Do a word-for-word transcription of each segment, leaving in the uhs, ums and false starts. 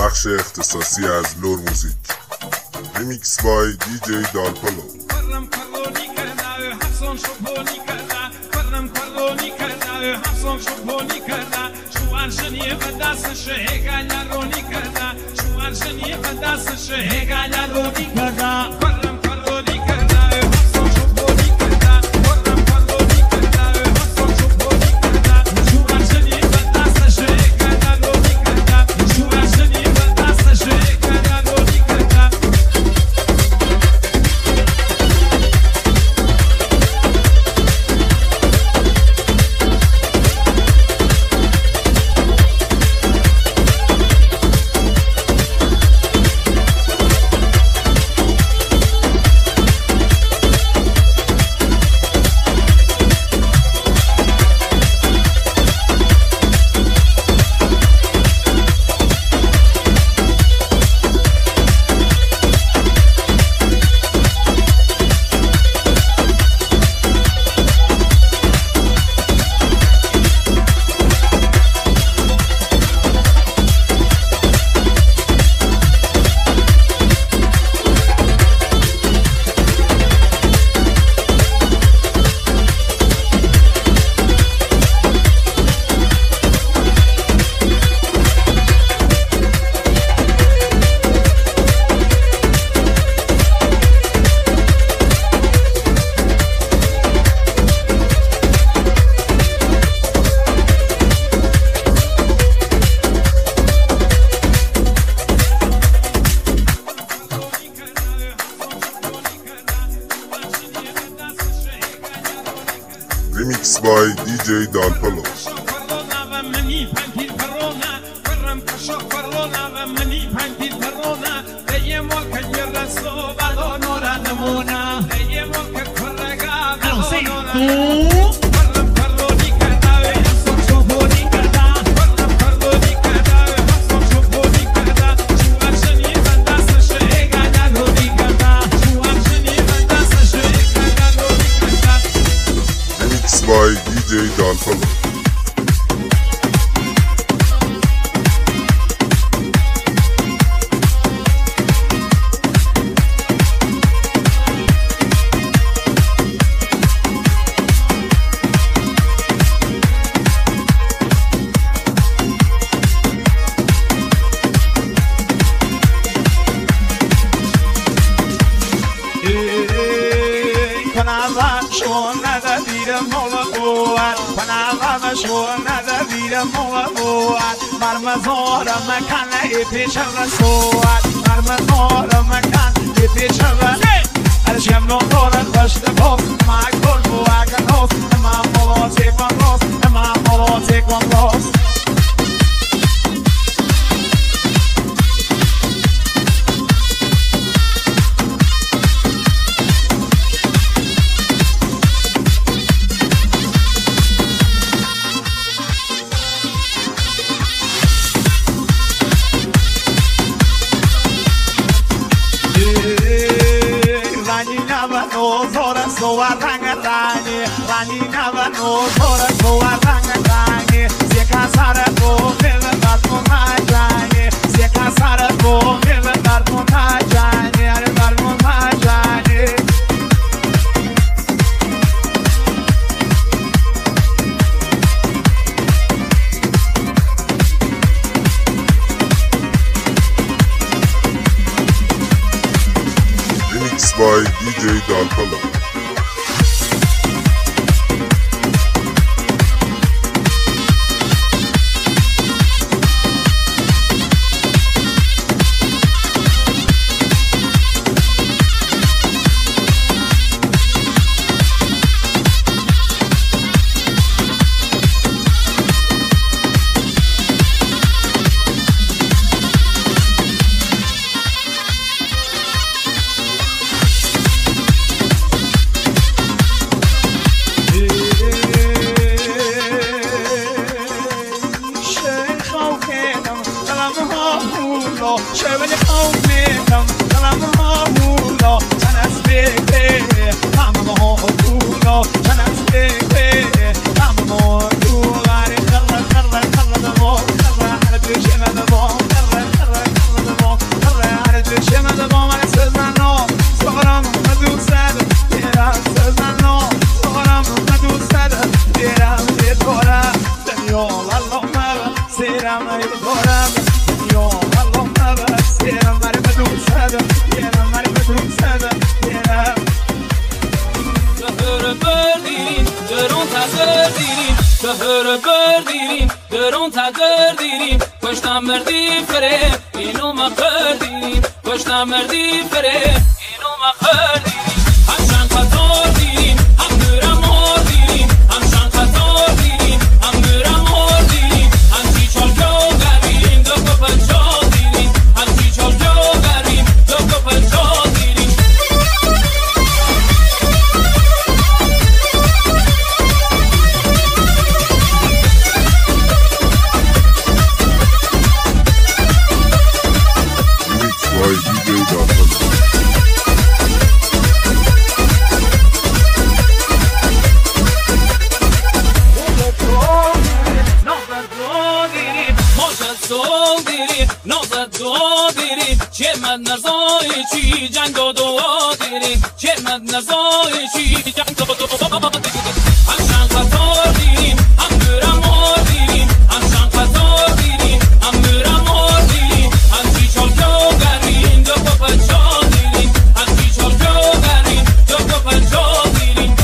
بخش اختصاصی از لور موزیک. ریمیکس بای دی جی دالپولو. کرم کرونی کرده حسن شبونی کرده کرم کرونی کرده حسن شبونی کرده شوار شنی به دستش هگالا رونی کرده شوار شنی به دستش هگالا رونی کرده کرم کرونی کرده حسن شبونی کرده کرم کرونی کرده حسن شبونی کرده شوار شنی به دستش هگالا رونی کرده شوار شنی به دستش هگالا رونی کرده ریمیکس بای دی جی دالپولو. By دی جی دالپولو. مرمزار مکان پیش رسوات مرمزار مکان پیش رسوات ارشم نور خشت باز معقول بواقع نوز اما مواسی کن روز اما مواسی کن روز So I rang a rang, rang never knows for a so I rang a rang. Se casara go, never got no majani. Se casara go, never got no majani. I got no majani. Remix by دی جی دالپولو. تقدر دیریم کشتم مردی فره اینو مقر دیریم کشتم مردی فره اینو مقر دیریم همشان خطار دیریم هم دورم مار دیریم همشان خطار دیریم هم دورم مار دیریم همچی چال جو گریم دو کپل جا دیریم همچی چال جو گریم دو کپل جا دیریم چه من نزای چی جنگ و دعا دیری چه من نزای چی جنگ و دعا دیری همشان خطار دیریم هم دورم مار دیریم همشان خطار دیریم هم دورم مار دیریم همچی چال جو گریم دو کپل جا دیریم همچی چال جو گریم دو کپل جا دیریم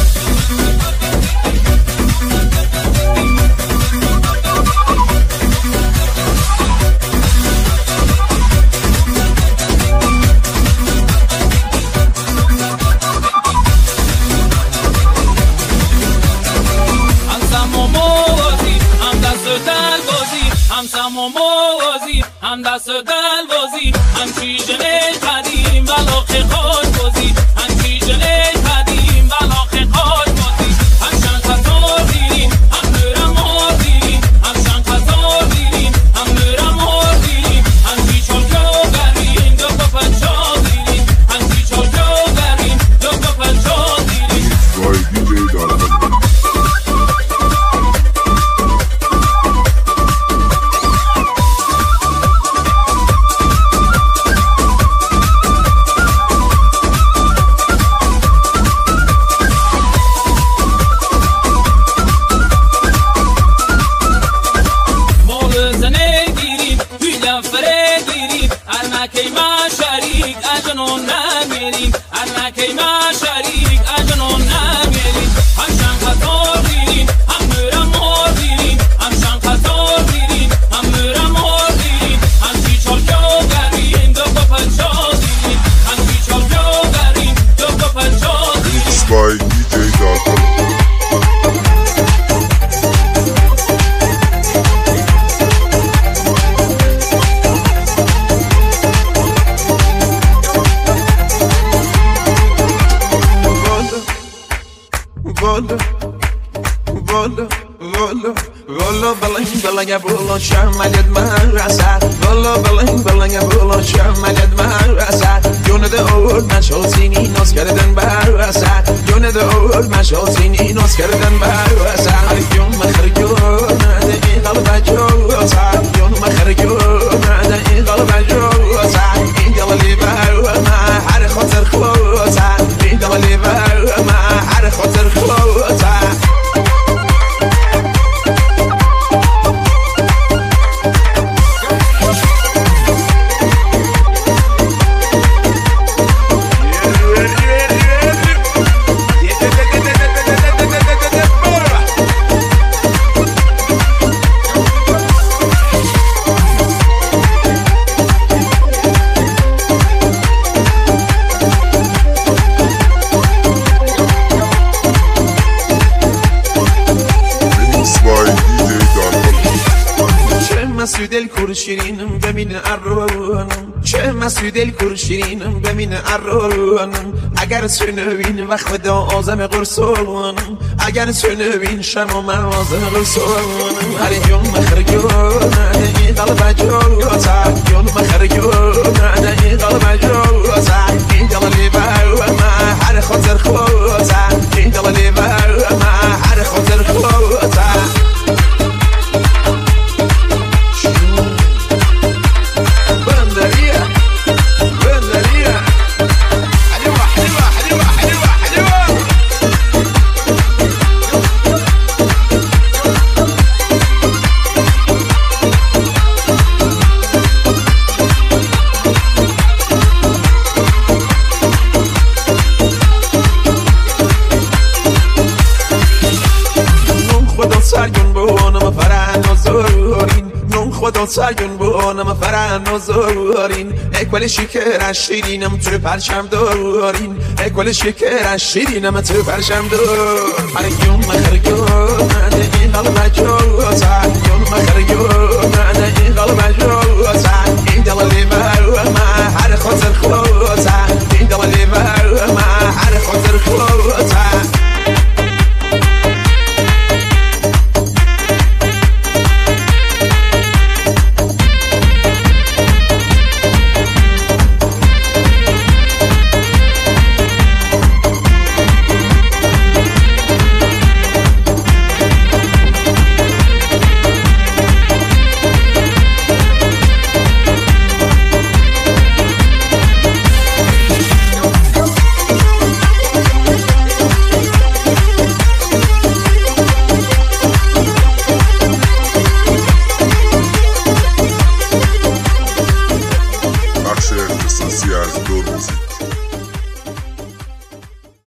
همسم و موازی هم دست دل بازی همچی جنه قدیم ولاخ خاش بازی همچی جنه قدیم ولاخ خاش بازی همشان خطار دیریم هم دورم مار دیریم همشان خطار دیریم هم دورم مار دیریم همچی چال جو گریم دو کپل جا دیریم همچی چال جو گریم دو کپل جا دیریم ارنکی ما شریک اجنون نمیریم ارنکی ما شریک اجنون نمیریم همشان خطار دیریم هم دورم مار دیریم همشان خطار دیریم هم دورم مار دیریم همچی چال جو گریم دو کپل جا دیریم همچی چال جو گریم دو کپل جا دیریم والا والا والا بلنگ بلنگ بولا شمالت مرسد والا بلنگ بلنگ بولا شمالت مرسد جون ده اول مشالسینی ناز کردن برسد جون ده اول مشالسینی ناز کردن برسد جون مخرجون ده این قلب جوزد جون مخرجون ده این قلب جوزد این دلی بر ما هر خاطر خوزد این دلی بر ما هر خاطر خوزد مسعود الکرشینم ببین ارونم چه مسعود الکرشینم ببین ارونم اگر سنوین و خدا آزم قرصونم اگر سنوین شما من آزم قرصونم هر یوم مخرجون این قلب جوزد یوم مخرجون این قلب جوزد این دلی بر ما هر خاطر خوزد این دلی بر ما هر خاطر خوزد سایون بونم فرن و زورین اکول شکر شیرینم تو پرشم دارین اکول شکر شیرینم تو پرشم دار هرگیون مخرگون من این قلب جوزن یون مخرگون من این قلب جوزن این